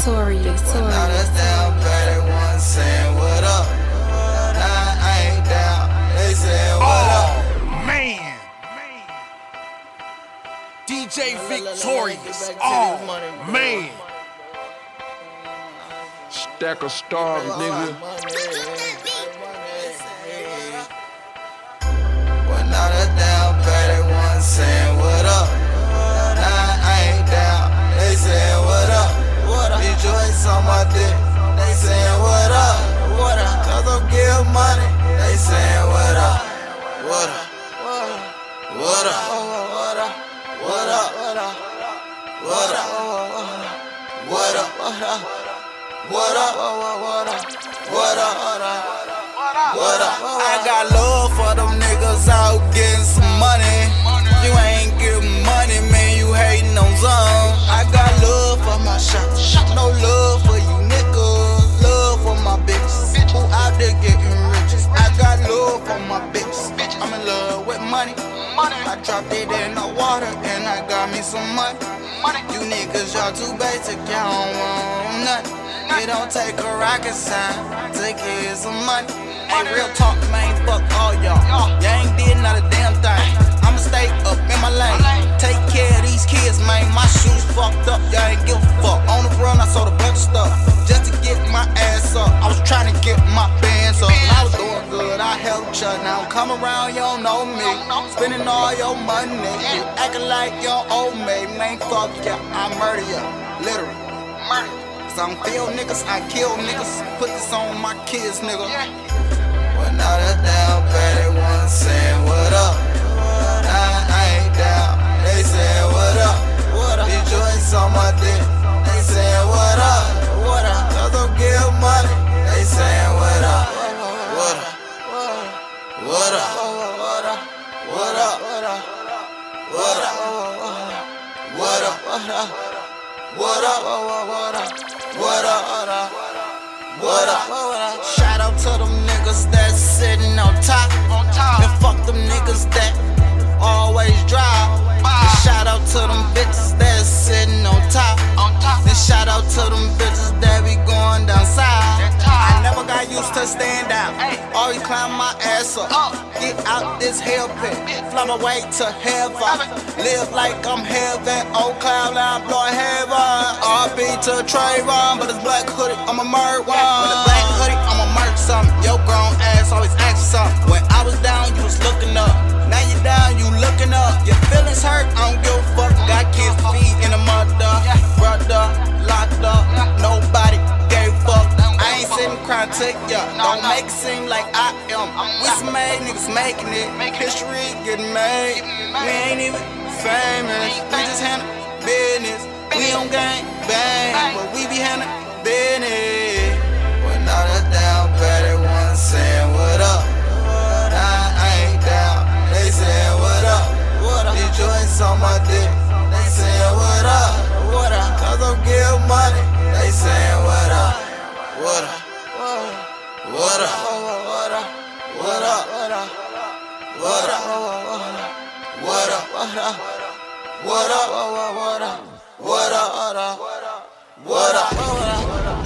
Victorious. Now that's down bad, they wasn't saying what up. Now I ain't down, they saying what up. Man. DJ Victorious. Oh, man. Stack of stars, nigga. Well, now that's down bad, they wasn't saying what up. Now I ain't down, they saying what up. These joints on my dick, they saying what up. Cause I'm getting money, they saying what up. What up? What up? What up? What up? What up? What up? What up? What up? What up? I got love for them niggas out getting some money. You ain't getting money, man, you hating on some. I got love for my shots, no love for you niggas. Love for my bitches who out there getting riches. I got love for my bitches. I'm in love with money. I dropped it in the water and I got me some money. You niggas, y'all too basic, y'all don't want nothing. It don't take a rocket sign to get some money. Ain't real talk, man, fuck all y'all. Y'all ain't did not a damn thing. I'ma stay up in my lane. Take care of these kids, man. My shoes fucked up, y'all ain't give a fuck. On the run, I sold a bunch of stuff just to get my ass up. I was trying to get my bands up. I was doing good, I helped ya. Now come around, you don't know me. Spending all your money, you acting like you don't owe me. Man, fuck ya, I murder ya, literally. Murder. Cause I don't feel niggas, I kill niggas. Put this on my kids, nigga. Well, now that's down bad, they wasn't saying what up. Now I ain't down, they saying what up. These joints on my dick, they saying what up. Cause I'm getting money, they saying what up. What up? What up? What up? What up? What up? What up? What up? What up? What up? Shout out to them niggas that's sitting on top. And fuck them niggas that always drive. Shout out to them bitches that's sitting on top. Then shout out to them bitches that be going down south. I never got used to staying down. Always climb my ass up. Get out this hell pit. Fly my way to heaven. Live like I'm heaven. Old cloud line blowing heaven. RP to Trayvon, but it's black hoodie, I'm a murder one. With a black hoodie, I'm a murder something. Your grown ass always ask something. When I was down, you was looking up. Now you down, you looking up. Your feelings hurt, I don't give a fuck. Got kids feet in the mother. Brother, locked up. Nobody gave a fuck. I ain't sitting crying to ya. Don't make it seem like I am. We some made niggas making it. History getting made. We ain't even famous. We just handle business. We don't gang bang, but we be handling business. Well, now that's down bad, they wasn't saying what up. Now I ain't down, they saying what up. These joints on my dick, they saying what up. Cause I'm getting money, they saying what up. What up? What up? What up? What up? What up? What up? What up? What up? What up? What up? What up?